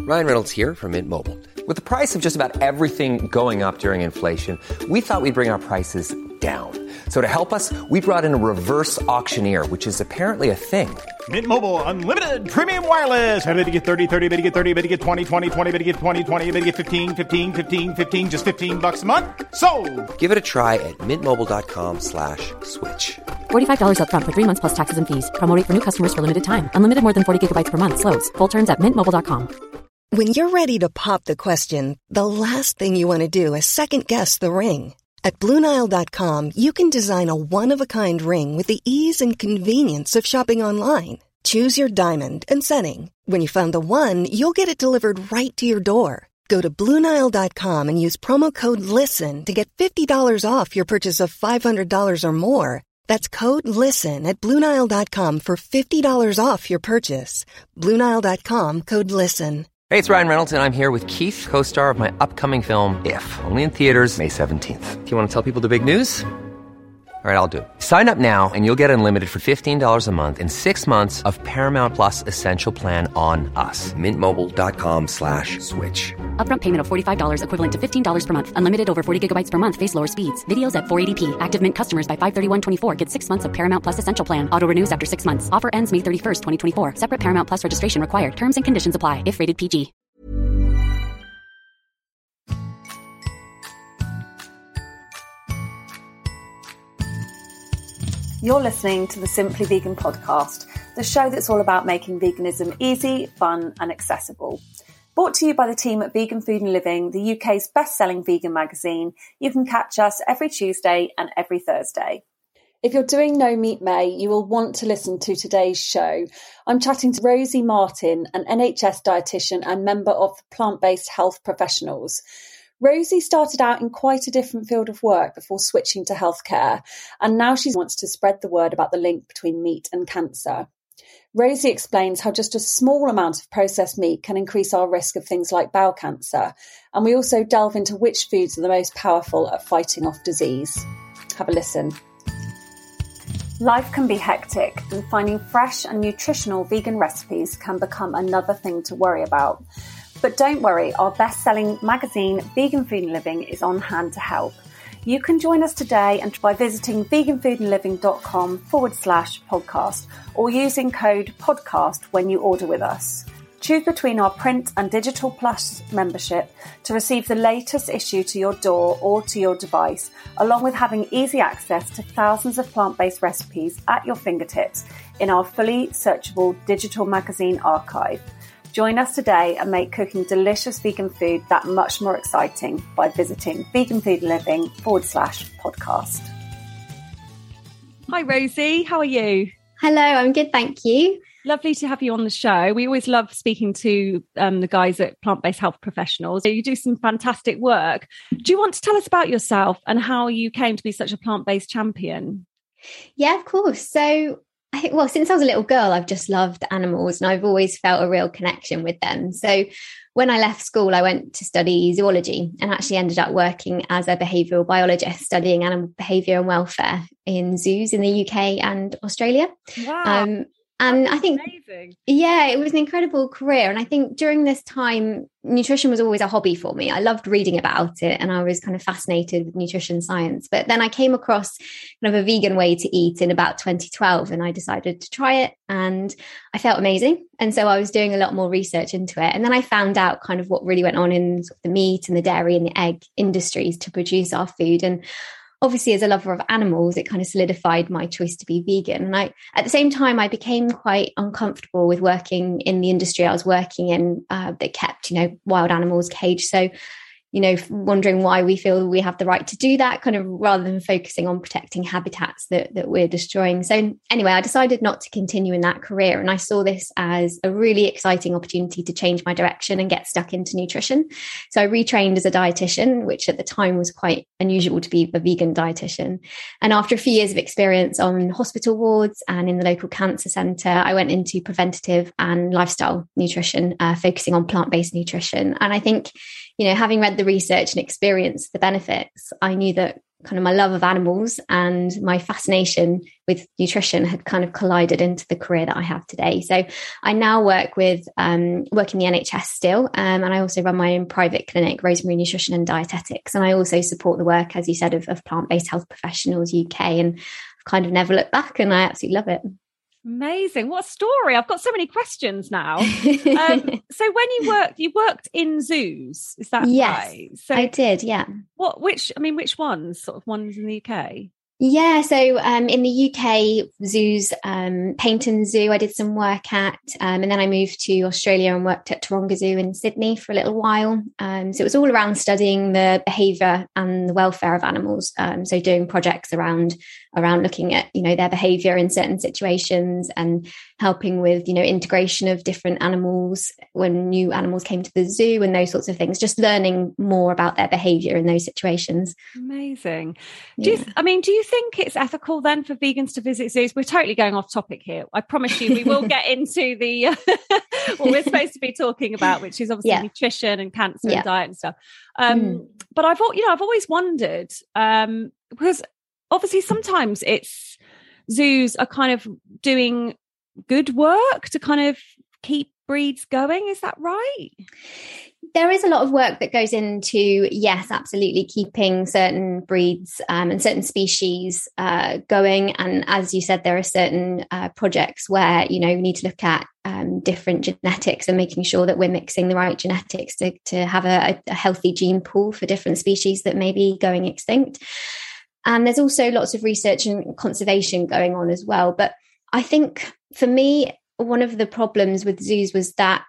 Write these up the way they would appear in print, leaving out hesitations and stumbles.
Ryan Reynolds here from Mint Mobile. With the price of just about everything going up during inflation, we thought we'd bring our prices down. So to help us, we brought in a reverse auctioneer, which is apparently a thing. Mint Mobile Unlimited Premium Wireless. How to get 30, 30, bit to get 30, bit to get 20, 20, 20, bit to get 20, 20, bit to get 15, 15, 15, 15, just $15 a month? Sold! Give it a try at mintmobile.com/switch. $45 up front for 3 months plus taxes and fees. Promo rate for new customers for limited time. Unlimited more than 40 gigabytes per month. Slows full terms at mintmobile.com. When you're ready to pop the question, the last thing you want to do is second-guess the ring. At BlueNile.com, you can design a one-of-a-kind ring with the ease and convenience of shopping online. Choose your diamond and setting. When you find the one, you'll get it delivered right to your door. Go to BlueNile.com and use promo code LISTEN to get $50 off your purchase of $500 or more. That's code LISTEN at BlueNile.com for $50 off your purchase. BlueNile.com, code LISTEN. Hey, it's Ryan Reynolds, and I'm here with Keith, co-star of my upcoming film, If, only in theaters May 17th. Do you want to tell people the big news? All right, I'll do it. Sign up now and you'll get unlimited for $15 a month and 6 months of Paramount Plus Essential Plan on us. MintMobile.com/switch. Upfront payment of $45 equivalent to $15 per month. Unlimited over 40 gigabytes per month. Face lower speeds. Videos at 480p. Active Mint customers by 531.24 get 6 months of Paramount Plus Essential Plan. Auto renews after 6 months. Offer ends May 31st, 2024. Separate Paramount Plus registration required. Terms and conditions apply if rated PG. You're listening to the Simply Vegan podcast, the show that's all about making veganism easy, fun and accessible. Brought to you by the team at Vegan Food and Living, the UK's best-selling vegan magazine. You can catch us every Tuesday and every Thursday. If you're doing No Meat May, you will want to listen to today's show. I'm chatting to Rosie Martin, an NHS dietitian and member of the Plant-Based Health Professionals. Rosie started out in quite a different field of work before switching to healthcare, and now she wants to spread the word about the link between meat and cancer. Rosie explains how just a small amount of processed meat can increase our risk of things like bowel cancer, and we also delve into which foods are the most powerful at fighting off disease. Have a listen. Life can be hectic, and finding fresh and nutritional vegan recipes can become another thing to worry about. But don't worry, our best-selling magazine, Vegan Food and Living, is on hand to help. You can join us today and by visiting veganfoodandliving.com/podcast or using code podcast when you order with us. Choose between our print and digital plus membership to receive the latest issue to your door or to your device, along with having easy access to thousands of plant-based recipes at your fingertips in our fully searchable digital magazine archive. Join us today and make cooking delicious vegan food that much more exciting by visiting veganfoodandliving.com/podcast. Hi, Rosie. How are you? Hello, I'm good, thank you. Lovely to have you on the show. We always love speaking to the guys at Plant-Based Health Professionals. You do some fantastic work. Do you want to tell us about yourself and how you came to be such a plant-based champion? Yeah, of course. So I think, well, since I was a little girl, I've just loved animals and I've always felt a real connection with them. So when I left school, I went to study zoology and actually ended up working as a behavioural biologist, studying animal behaviour and welfare in zoos in the UK and Australia. Wow. And I think, amazing. Yeah, it was an incredible career. And I think during this time, nutrition was always a hobby for me. I loved reading about it and I was kind of fascinated with nutrition science. But then I came across kind of a vegan way to eat in about 2012 and I decided to try it and I felt amazing. And so I was doing a lot more research into it. And then I found out kind of what really went on in sort of the meat and the dairy and the egg industries to produce our food. And obviously, as a lover of animals, it kind of solidified my choice to be vegan. And at the same time, I became quite uncomfortable with working in the industry I was working in that kept, wild animals caged. So, wondering why we feel we have the right to do that, kind of rather than focusing on protecting habitats that we're destroying. So anyway, I decided not to continue in that career. And I saw this as a really exciting opportunity to change my direction and get stuck into nutrition. So I retrained as a dietitian, which at the time was quite unusual to be a vegan dietitian. And after a few years of experience on hospital wards and in the local cancer centre, I went into preventative and lifestyle nutrition, focusing on plant-based nutrition. And I think, having read the research and experienced the benefits, I knew that kind of my love of animals and my fascination with nutrition had kind of collided into the career that I have today. So I now work in the NHS still, and I also run my own private clinic, Rosemary Nutrition and Dietetics, and I also support the work, as you said, of Plant-Based Health Professionals UK, and I've kind of never looked back, and I absolutely love it. Amazing. What a story. I've got so many questions now. So when you worked in zoos, is that right? So I did, yeah. Which ones, sort of ones in the UK? Yeah, so in the UK zoos, Paignton Zoo, I did some work at, and then I moved to Australia and worked at Taronga Zoo in Sydney for a little while. So it was all around studying the behaviour and the welfare of animals. So doing projects around looking at, their behaviour in certain situations and helping with, integration of different animals when new animals came to the zoo and those sorts of things, just learning more about their behaviour in those situations. Amazing. Do you think it's ethical then for vegans to visit zoos? We're totally going off topic here. I promise you we will get into the what we're supposed to be talking about, which is obviously nutrition and cancer and diet and stuff. But I've always wondered, because obviously sometimes it's zoos are kind of doing good work to kind of keep breeds going. Is that right? There is a lot of work that goes into, yes, absolutely, keeping certain breeds and certain species going. And as you said, there are certain projects where, we need to look at different genetics and making sure that we're mixing the right genetics to have a healthy gene pool for different species that may be going extinct. And there's also lots of research and conservation going on as well. But I think for me, one of the problems with zoos was that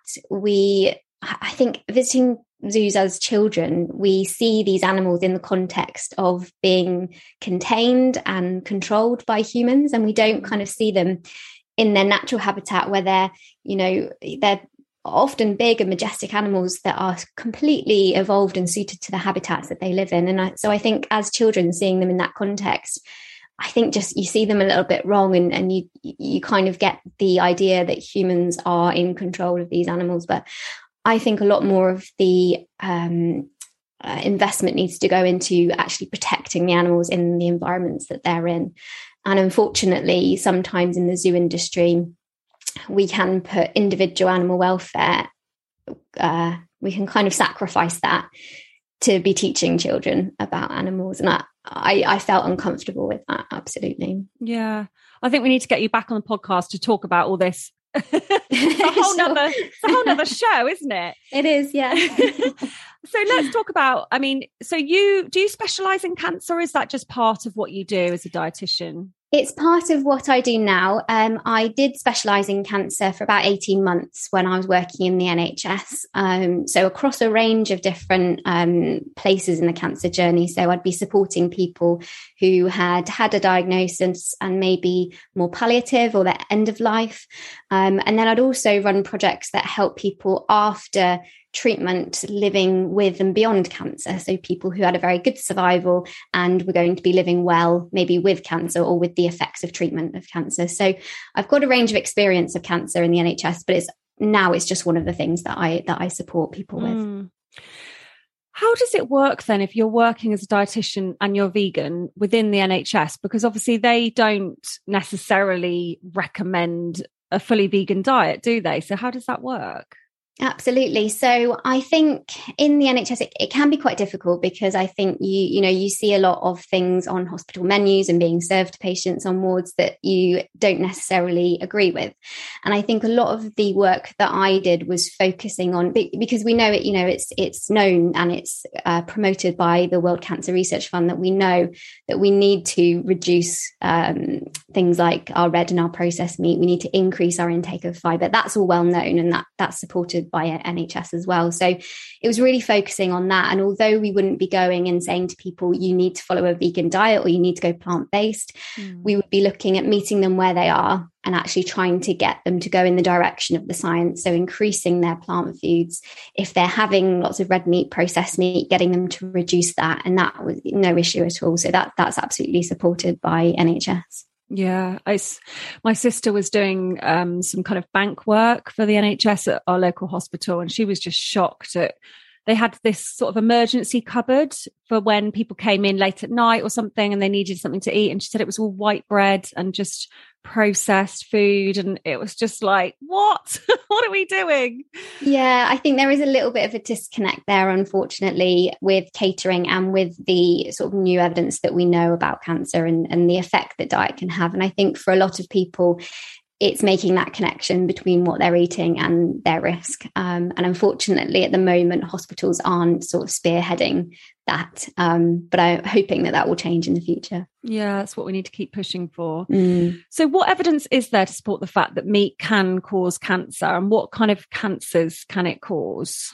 I think visiting zoos as children, we see these animals in the context of being contained and controlled by humans, and we don't kind of see them in their natural habitat where they're often big and majestic animals that are completely evolved and suited to the habitats that they live in. And so I think as children, seeing them in that context, I think just you see them a little bit wrong, and you kind of get the idea that humans are in control of these animals. But I think a lot more of the investment needs to go into actually protecting the animals in the environments that they're in. And unfortunately, sometimes in the zoo industry, we can put individual animal welfare, we can kind of sacrifice that to be teaching children about animals. And I felt uncomfortable with that, absolutely. Yeah. I think we need to get you back on the podcast to talk about all this. It's a whole nother show, isn't it? It is, yeah. So let's talk about, so do you specialise in cancer, or is that just part of what you do as a dietitian? It's part of what I do now. I did specialise in cancer for about 18 months when I was working in the NHS. So across a range of different places in the cancer journey. So I'd be supporting people who had a diagnosis and maybe more palliative or their end of life. And then I'd also run projects that help people after treatment living with and beyond cancer. So people who had a very good survival and were going to be living well, maybe with cancer or with the effects of treatment of cancer. So I've got a range of experience of cancer in the NHS, but it's just one of the things that I support people with. How does it work then if you're working as a dietitian and you're vegan within the NHS? Because obviously they don't necessarily recommend a fully vegan diet, do they? So how does that work? Absolutely. So I think in the NHS, it can be quite difficult because I think you see a lot of things on hospital menus and being served to patients on wards that you don't necessarily agree with. And I think a lot of the work that I did was focusing on, because we know it's known and it's promoted by the World Cancer Research Fund that we know that we need to reduce things like our red and our processed meat. We need to increase our intake of fibre. That's all well known, and that's supported by NHS as well. So it was really focusing on that. And although we wouldn't be going and saying to people, you need to follow a vegan diet or you need to go plant-based, we would be looking at meeting them where they are and actually trying to get them to go in the direction of the science. So increasing their plant foods. If they're having lots of red meat, processed meat, getting them to reduce that. And that was no issue at all. So that's absolutely supported by NHS. Yeah, my sister was doing some kind of bank work for the NHS at our local hospital, and she was just shocked at they had this sort of emergency cupboard for when people came in late at night or something and they needed something to eat. And she said it was all white bread and just processed food. And it was just like, what? What are we doing? Yeah, I think there is a little bit of a disconnect there, unfortunately, with catering and with the sort of new evidence that we know about cancer and the effect that diet can have. And I think for a lot of people, it's making that connection between what they're eating and their risk. And unfortunately, at the moment, hospitals aren't sort of spearheading that. But I'm hoping that will change in the future. Yeah, that's what we need to keep pushing for. So what evidence is there to support the fact that meat can cause cancer, and what kind of cancers can it cause?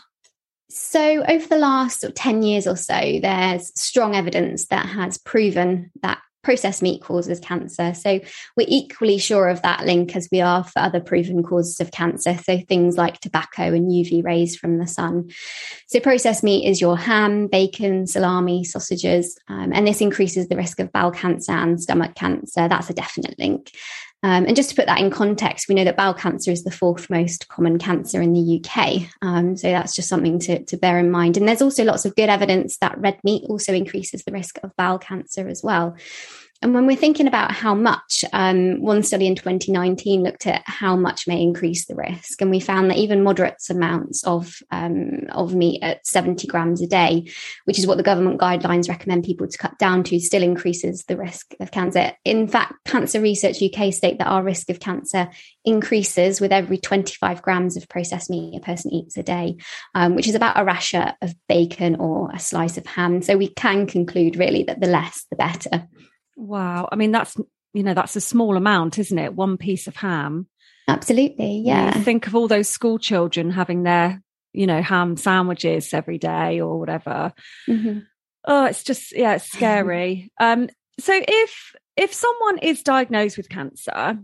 So over the last 10 years or so, there's strong evidence that has proven that processed meat causes cancer. So we're equally sure of that link as we are for other proven causes of cancer. So things like tobacco and UV rays from the sun. So processed meat is your ham, bacon, salami, sausages, and this increases the risk of bowel cancer and stomach cancer. That's a definite link. And just to put that in context, we know that bowel cancer is the 4th most common cancer in the UK. So that's just something to bear in mind. And there's also lots of good evidence that red meat also increases the risk of bowel cancer as well. And when we're thinking about how much, one study in 2019 looked at how much may increase the risk. And we found that even moderate amounts of meat at 70 grams a day, which is what the government guidelines recommend people to cut down to, still increases the risk of cancer. In fact, Cancer Research UK state that our risk of cancer increases with every 25 grams of processed meat a person eats a day, which is about a rasher of bacon or a slice of ham. So we can conclude really that the less, the better. Wow. I mean, that's a small amount, isn't it? One piece of ham. Absolutely. Yeah. You think of all those school children having their, ham sandwiches every day or whatever. Mm-hmm. Oh, it's just, it's scary. So if someone is diagnosed with cancer,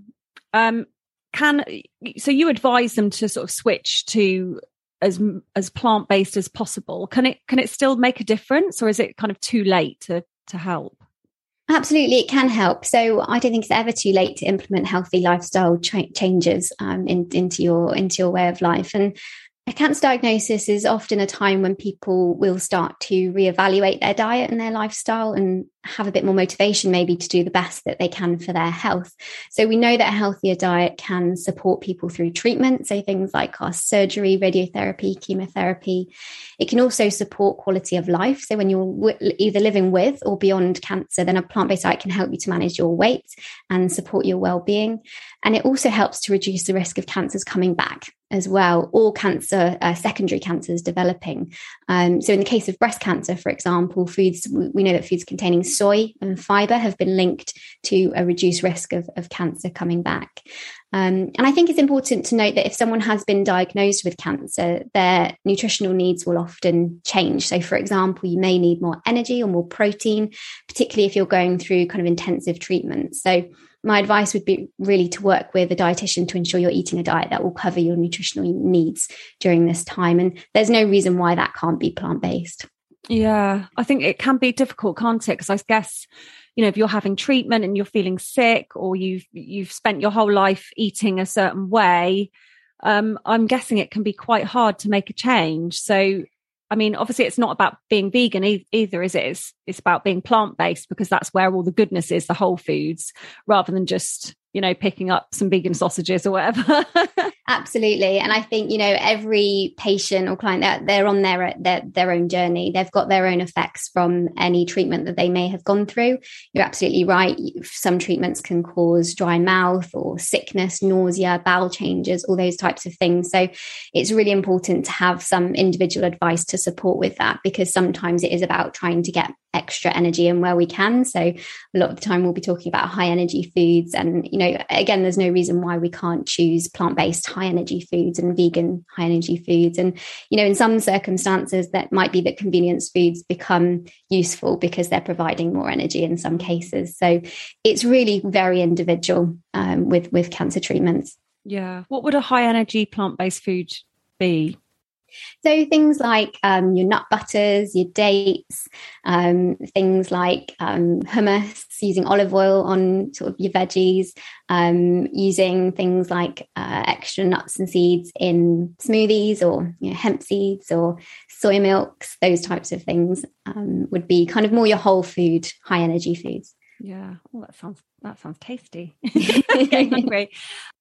so you advise them to sort of switch to as plant-based as possible. Can it still make a difference, or is it kind of too late to help? Absolutely, it can help. So I don't think it's ever too late to implement healthy lifestyle changes into your way of life. And a cancer diagnosis is often a time when people will start to reevaluate their diet and their lifestyle and have a bit more motivation maybe to do the best that they can for their health. So we know that a healthier diet can support people through treatment, so things like surgery, radiotherapy, chemotherapy. It can also support quality of life. So when you're either living with or beyond cancer, then a plant-based diet can help you to manage your weight and support your well-being. And it also helps to reduce the risk of cancers coming back as well, or cancer, secondary cancers developing. So in the case of breast cancer, for example, we know that foods containing soy and fiber have been linked to a reduced risk of cancer coming back. And I think it's important to note that if someone has been diagnosed with cancer, their nutritional needs will often change. So, for example, you may need more energy or more protein, particularly if you're going through kind of intensive treatment. So my advice would be really to work with a dietitian to ensure you're eating a diet that will cover your nutritional needs during this time. And there's no reason why that can't be plant-based. Yeah, I think it can be difficult, can't it? Because I guess, if you're having treatment and you're feeling sick, or you've spent your whole life eating a certain way, I'm guessing it can be quite hard to make a change. So, I mean, obviously it's not about being vegan either, is it? It's about being plant-based, because that's where all the goodness is, the whole foods, rather than just, picking up some vegan sausages or whatever. Absolutely. And I think, every patient or client, they're on their own journey. They've got their own effects from any treatment that they may have gone through. You're absolutely right. Some treatments can cause dry mouth or sickness, nausea, bowel changes, all those types of things. So it's really important to have some individual advice to support with that, because sometimes it is about trying to get extra energy in where we can. So a lot of the time we'll be talking about high energy foods, and again, there's no reason why we can't choose plant-based high energy foods and vegan high energy foods. And in some circumstances that might be that convenience foods become useful because they're providing more energy in some cases. So it's really very individual with cancer treatments. Yeah. What would a high energy plant-based food be? So things like your nut butters, your dates, things like hummus, using olive oil on sort of your veggies, using things like extra nuts and seeds in smoothies, or hemp seeds or soy milks. Those types of things would be kind of more your whole food, high energy foods. Yeah. Oh, that sounds tasty. Getting hungry.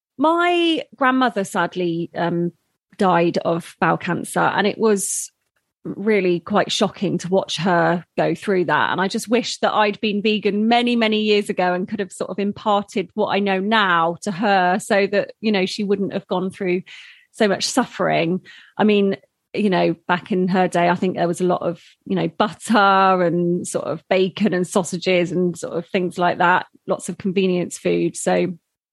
My grandmother sadly died of bowel cancer, and it was really quite shocking to watch her go through that. And I just wish that I'd been vegan many, many years ago and could have sort of imparted what I know now to her, so that, she wouldn't have gone through so much suffering. I mean, back in her day, I think there was a lot of, butter and sort of bacon and sausages and sort of things like that, lots of convenience food. So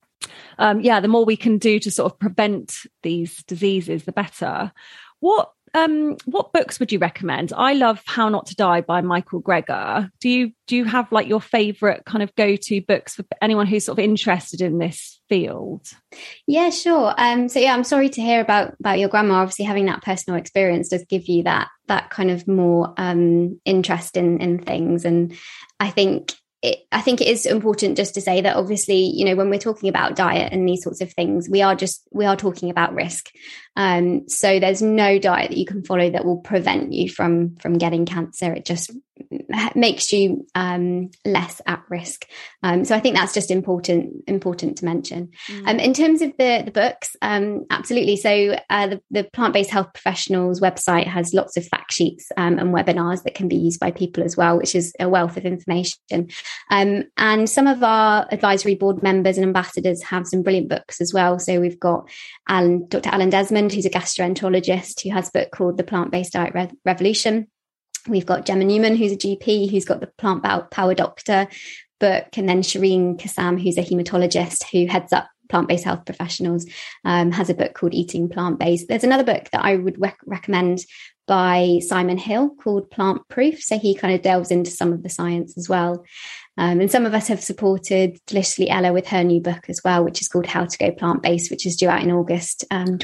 the more we can do to sort of prevent these diseases, the better. What books would you recommend? I love How Not to Die by Michael Greger. Do you have like your favorite kind of go-to books for anyone who's sort of interested in this field? Yeah, sure. I'm sorry to hear about your grandma. Obviously, having that personal experience does give you that kind of more interest in things. And I think it is important just to say that obviously, when we're talking about diet and these sorts of things, we are talking about risk. So there's no diet that you can follow that will prevent you from getting cancer. It just makes you less at risk. So I think that's just important to mention. In terms of the books, absolutely. So the Plant-Based Health Professionals website has lots of fact sheets and webinars that can be used by people as well, which is a wealth of information. And some of our advisory board members and ambassadors have some brilliant books as well. So we've got Dr. Alan Desmond, who's a gastroenterologist, who has a book called The Plant-Based Diet Revolution. We've got Gemma Newman, who's a GP, who's got the Plant Power Doctor book. And then Shireen Kassam, who's a hematologist who heads up Plant-Based Health Professionals, has a book called Eating Plant-Based. There's another book that I would recommend by Simon Hill called Plant Proof. So he kind of delves into some of the science as well. And some of us have supported Deliciously Ella with her new book as well, which is called How to Go Plant-Based, which is due out in August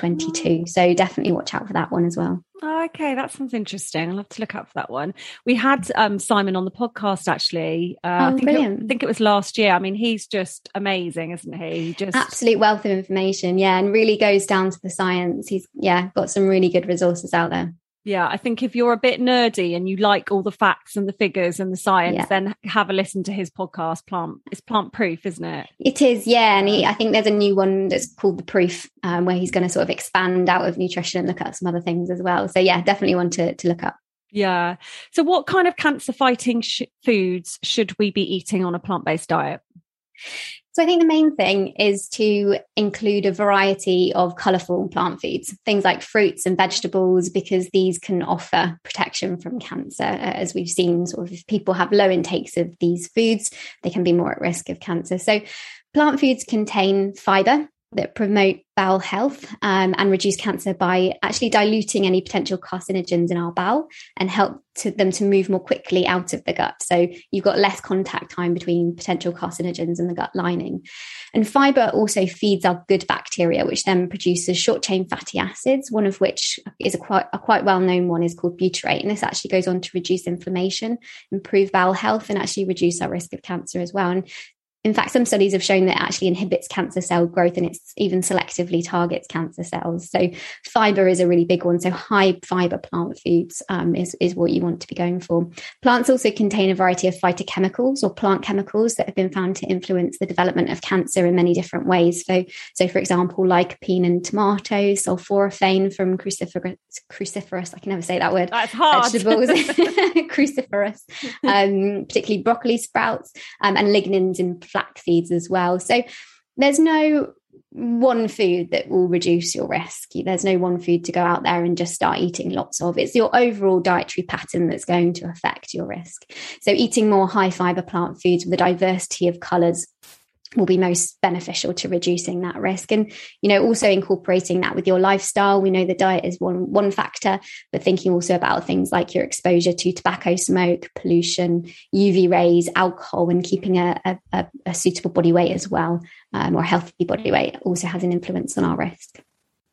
22. So definitely watch out for that one as well. Okay, that sounds interesting. I'll have to look out for that one. We had Simon on the podcast actually. Brilliant. I think it was last year. I mean, he's just amazing, isn't he? Just absolute wealth of information. Yeah, and really goes down to the science. He's got some really good resources out there. Yeah, I think if you're a bit nerdy and you like all the facts and the figures and the science, then have a listen to his podcast. It's Plant Proof, isn't it? It is, yeah. And I think there's a new one that's called The Proof, where he's going to sort of expand out of nutrition and look at some other things as well. So yeah, definitely one to look up. Yeah. So what kind of cancer-fighting foods should we be eating on a plant-based diet? So I think the main thing is to include a variety of colourful plant foods, things like fruits and vegetables, because these can offer protection from cancer. As we've seen, sort of if people have low intakes of these foods, they can be more at risk of cancer. So plant foods contain fibre that promote bowel health and reduce cancer by actually diluting any potential carcinogens in our bowel and help them to move more quickly out of the gut. So you've got less contact time between potential carcinogens and the gut lining. And fibre also feeds our good bacteria, which then produces short-chain fatty acids, one of which is a quite well-known one is called butyrate. And this actually goes on to reduce inflammation, improve bowel health, and actually reduce our risk of cancer as well. And in fact, some studies have shown that it actually inhibits cancer cell growth, and it's even selectively targets cancer cells. So fibre is a really big one. So high fibre plant foods is what you want to be going for. Plants also contain a variety of phytochemicals or plant chemicals that have been found to influence the development of cancer in many different ways. So for example, lycopene in tomatoes, sulforaphane from cruciferous, I can never say that word. That's hard. Vegetables, cruciferous, particularly broccoli sprouts, and lignans in flax seeds as well. So there's no one food that will reduce your risk. There's no one food to go out there and just start eating lots of. It's your overall dietary pattern that's going to affect your risk. So eating more high fibre plant foods with a diversity of colours will be most beneficial to reducing that risk. And, also incorporating that with your lifestyle. We know the diet is one factor, but thinking also about things like your exposure to tobacco smoke, pollution, UV rays, alcohol, and keeping a suitable body weight as well, or a healthy body weight also has an influence on our risk.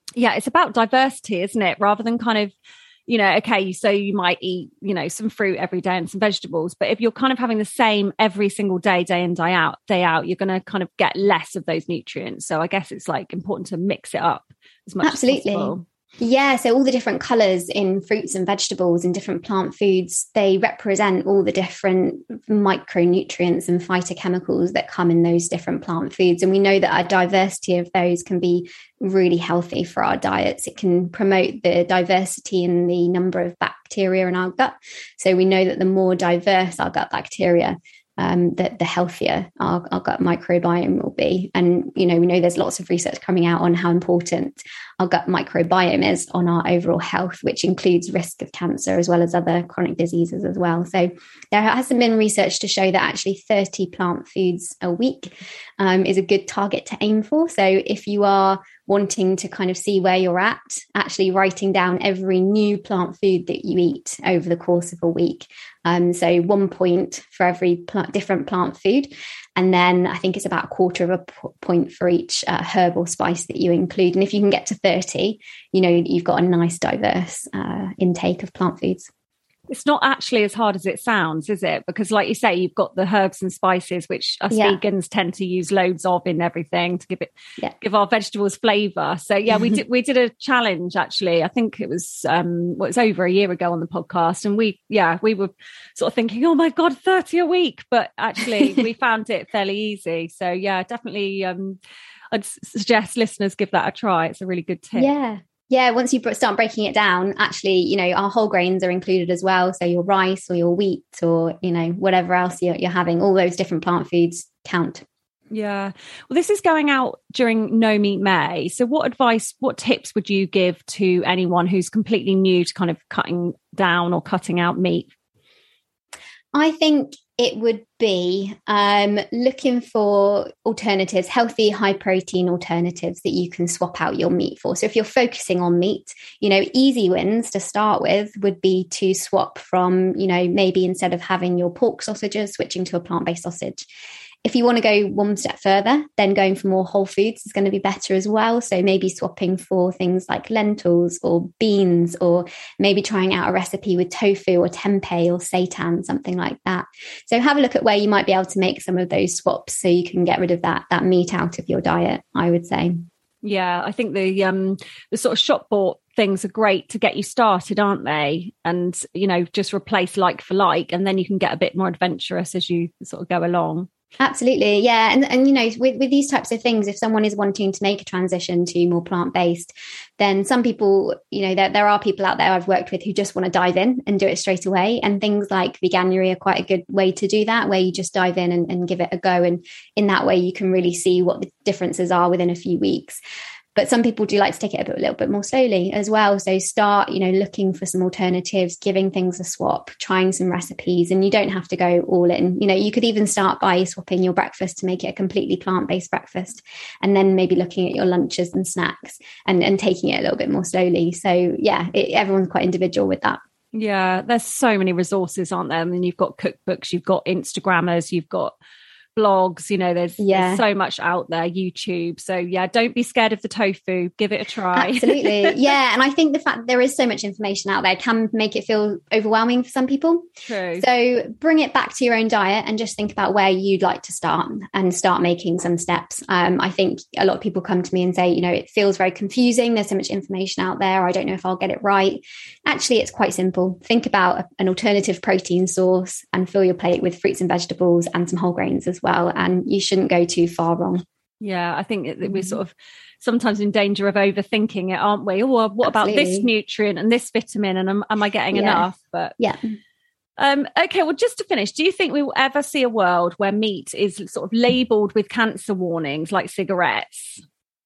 Yeah, it's about diversity, isn't it? Rather than kind of, okay, so you might eat, some fruit every day and some vegetables, but if you're kind of having the same every single day in, day out, you're going to kind of get less of those nutrients. So I guess it's like important to mix it up as much as possible. Yeah, so all the different colours in fruits and vegetables and different plant foods, they represent all the different micronutrients and phytochemicals that come in those different plant foods. And we know that a diversity of those can be really healthy for our diets. It can promote the diversity in the number of bacteria in our gut. So we know that the more diverse our gut bacteria, the healthier our gut microbiome will be. And, we know there's lots of research coming out on how important our gut microbiome is on our overall health, which includes risk of cancer as well as other chronic diseases as well. So there hasn't been research to show that actually 30 plant foods a week is a good target to aim for. So if you are wanting to kind of see where you're at, actually writing down every new plant food that you eat over the course of a week. So 1 point for every different plant food. And then I think it's about a quarter of a point for each herb or spice that you include. And if you can get to 30, you've got a nice diverse intake of plant foods. It's not actually as hard as it sounds, is it? Because like you say, you've got the herbs and spices, which us vegans tend to use loads of in everything to give our vegetables flavour. So yeah, we did a challenge actually. I think it was it's over a year ago on the podcast, and we were sort of thinking, oh my God, 30 a week, but actually we found it fairly easy. So yeah, definitely I'd suggest listeners give that a try. It's a really good tip. Yeah, once you start breaking it down, actually, our whole grains are included as well. So your rice or your wheat or, whatever else you're having, all those different plant foods count. Yeah. Well, this is going out during No Meat May. So what tips would you give to anyone who's completely new to kind of cutting down or cutting out meat? I think it would be looking for alternatives, healthy, high protein alternatives that you can swap out your meat for. So if you're focusing on meat, easy wins to start with would be to swap from, maybe instead of having your pork sausages, switching to a plant-based sausage. If you want to go one step further, then going for more whole foods is going to be better as well. So maybe swapping for things like lentils or beans, or maybe trying out a recipe with tofu or tempeh or seitan, something like that. So have a look at where you might be able to make some of those swaps so you can get rid of that meat out of your diet, I would say. Yeah, I think the sort of shop bought things are great to get you started, aren't they? And, just replace like for like, and then you can get a bit more adventurous as you sort of go along. Absolutely. Yeah. And with these types of things, if someone is wanting to make a transition to more plant-based, then some people, there are people out there I've worked with who just want to dive in and do it straight away. And things like Veganuary are quite a good way to do that, where you just dive in and give it a go. And in that way, you can really see what the differences are within a few weeks. But some people do like to take it a little bit more slowly as well. So start, looking for some alternatives, giving things a swap, trying some recipes, and you don't have to go all in. You could even start by swapping your breakfast to make it a completely plant-based breakfast, and then maybe looking at your lunches and snacks and taking it a little bit more slowly. So yeah, everyone's quite individual with that. Yeah, there's so many resources, aren't there? I mean, you've got cookbooks, you've got Instagrammers, you've got blogs, there's so much out there, YouTube. So yeah, don't be scared of the tofu, give it a try. Absolutely. Yeah. And I think the fact there is so much information out there can make it feel overwhelming for some people. True. So bring it back to your own diet and just think about where you'd like to start and start making some steps. I think a lot of people come to me and say, it feels very confusing, there's so much information out there, I don't know if I'll get it right. Actually, it's quite simple. Think about an alternative protein source and fill your plate with fruits and vegetables and some whole grains as well. And you shouldn't go too far wrong. Yeah, I think that we're sort of sometimes in danger of overthinking it, aren't we? Oh, well, what about this nutrient and this vitamin, and am I getting enough? But yeah. Okay, well, just to finish, do you think we will ever see a world where meat is sort of labelled with cancer warnings like cigarettes?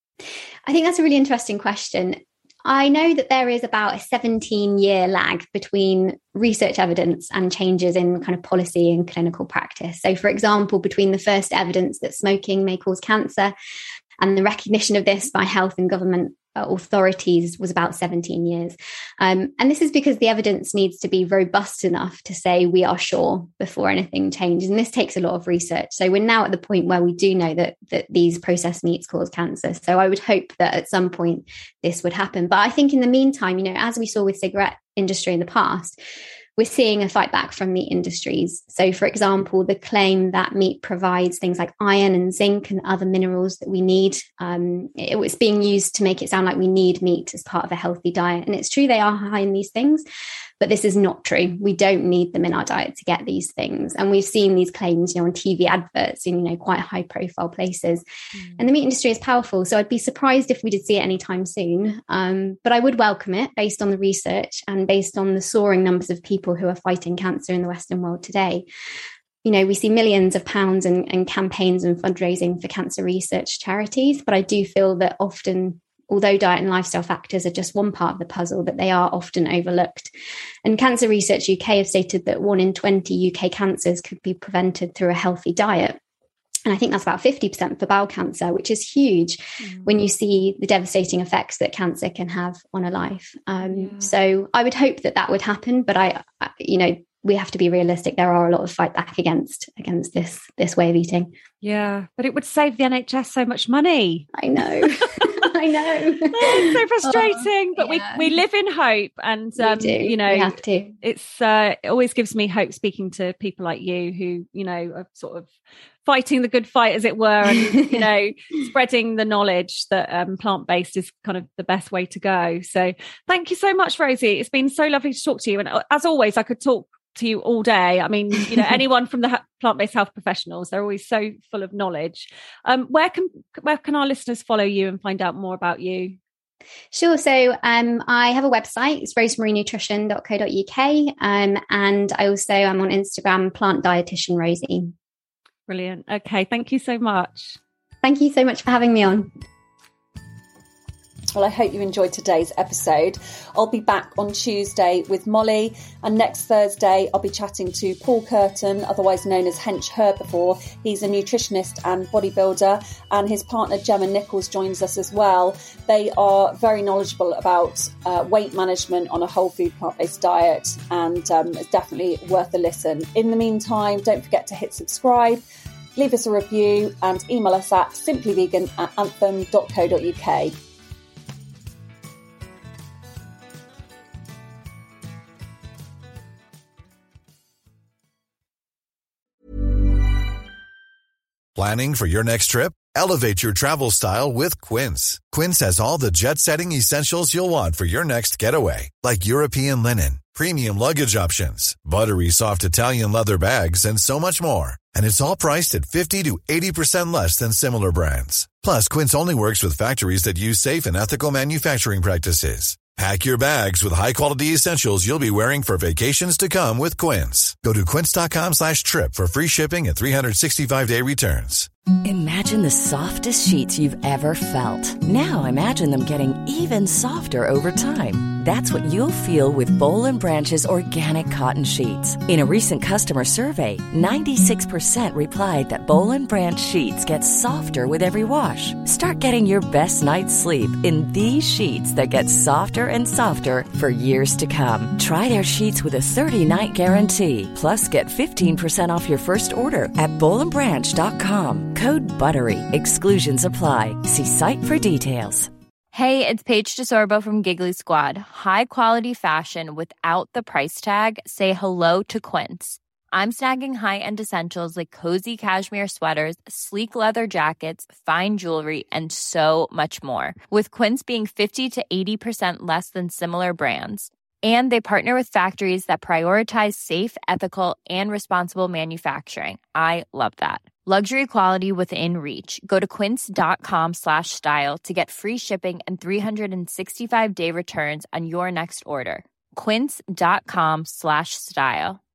I think that's a really interesting question. I know that there is about a 17-year lag between research evidence and changes in kind of policy and clinical practice. So, for example, between the first evidence that smoking may cause cancer and the recognition of this by health and government authorities was about 17 years. And this is because the evidence needs to be robust enough to say we are sure before anything changes. And this takes a lot of research. So we're now at the point where we do know that these processed meats cause cancer. So I would hope that at some point this would happen. But I think in the meantime, as we saw with cigarette industry in the past, we're seeing a fight back from the industries. So, for example, the claim that meat provides things like iron and zinc and other minerals that we need, it was being used to make it sound like we need meat as part of a healthy diet. And it's true, they are high in these things, but this is not true. We don't need them in our diet to get these things. And we've seen these claims, on TV adverts in, quite high profile places. And the meat industry is powerful. So I'd be surprised if we did see it anytime soon. But I would welcome it based on the research and based on the soaring numbers of people who are fighting cancer in the Western world today. We see millions of pounds and campaigns and fundraising for cancer research charities. But I do feel that often, although diet and lifestyle factors are just one part of the puzzle, that they are often overlooked. And Cancer Research UK have stated that 1 in 20 UK cancers could be prevented through a healthy diet. And I think that's about 50% for bowel cancer, which is huge when you see the devastating effects that cancer can have on a life. So I would hope that would happen, but we have to be realistic. There are a lot of fight back against this way of eating. Yeah, but it would save the NHS so much money. I know. I know. It's so frustrating, but we live in hope, and we have to. It always gives me hope speaking to people like you who are sort of fighting the good fight, as it were, and spreading the knowledge that plant-based is kind of the best way to go. So thank you so much, Rosie. It's been so lovely to talk to you, and as always, I could talk to you all day. I mean, anyone from the plant-based health professionals, they're always so full of knowledge. Where can our listeners follow you and find out more about you? Sure. So I have a website. It's rosemarienutrition.co.uk. And I also am on Instagram, Plant Dietitian Rosie. Brilliant. Okay. Thank you so much. Thank you so much for having me on. Well, I hope you enjoyed today's episode. I'll be back on Tuesday with Molly, and next Thursday I'll be chatting to Paul Curtin, otherwise known as Hench Herbivore. He's a nutritionist and bodybuilder, and his partner Gemma Nichols joins us as well. They are very knowledgeable about weight management on a whole food plant-based diet, and it's definitely worth a listen. In the meantime, don't forget to hit subscribe, leave us a review, and email us at simplyvegan@anthem.co.uk. Planning for your next trip? Elevate your travel style with Quince. Quince has all the jet-setting essentials you'll want for your next getaway, like European linen, premium luggage options, buttery soft Italian leather bags, and so much more. And it's all priced at 50 to 80% less than similar brands. Plus, Quince only works with factories that use safe and ethical manufacturing practices. Pack your bags with high-quality essentials you'll be wearing for vacations to come with Quince. Go to quince.com/trip for free shipping and 365-day returns. Imagine the softest sheets you've ever felt. Now imagine them getting even softer over time. That's what you'll feel with Boll & Branch's organic cotton sheets. In a recent customer survey, 96% replied that Boll & Branch sheets get softer with every wash. Start getting your best night's sleep in these sheets that get softer and softer for years to come. Try their sheets with a 30-night guarantee. Plus, get 15% off your first order at bollandbranch.com. Code BUTTERY. Exclusions apply. See site for details. Hey, it's Paige DeSorbo from Giggly Squad. High quality fashion without the price tag. Say hello to Quince. I'm snagging high-end essentials like cozy cashmere sweaters, sleek leather jackets, fine jewelry, and so much more. With Quince being 50 to 80% less than similar brands. And they partner with factories that prioritize safe, ethical, and responsible manufacturing. I love that. Luxury quality within reach. Go to quince.com/style to get free shipping and 365-day returns on your next order. Quince.com/style.